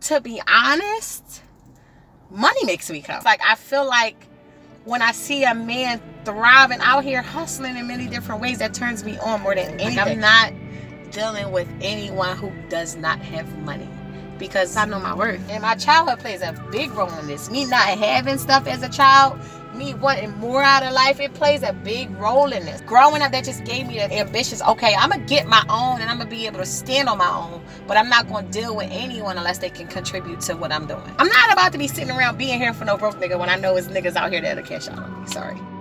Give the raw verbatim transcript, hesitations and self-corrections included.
to be honest, money makes me come. Like, I feel like when I see a man thriving out here, hustling in many different ways, that turns me on more than anything. Like, I'm not dealing with anyone who does not have money, because I know my worth. And my childhood plays a big role in this. Me not having stuff as a child, me wanting more out of life, it plays a big role in this. Growing up, that just gave me the ambitions. Okay, I'm going to get my own and I'm going to be able to stand on my own, but I'm not going to deal with anyone unless they can contribute to what I'm doing. I'm not about to be sitting around being here for no broke nigga when I know it's niggas out here that'll cash out on me. Sorry.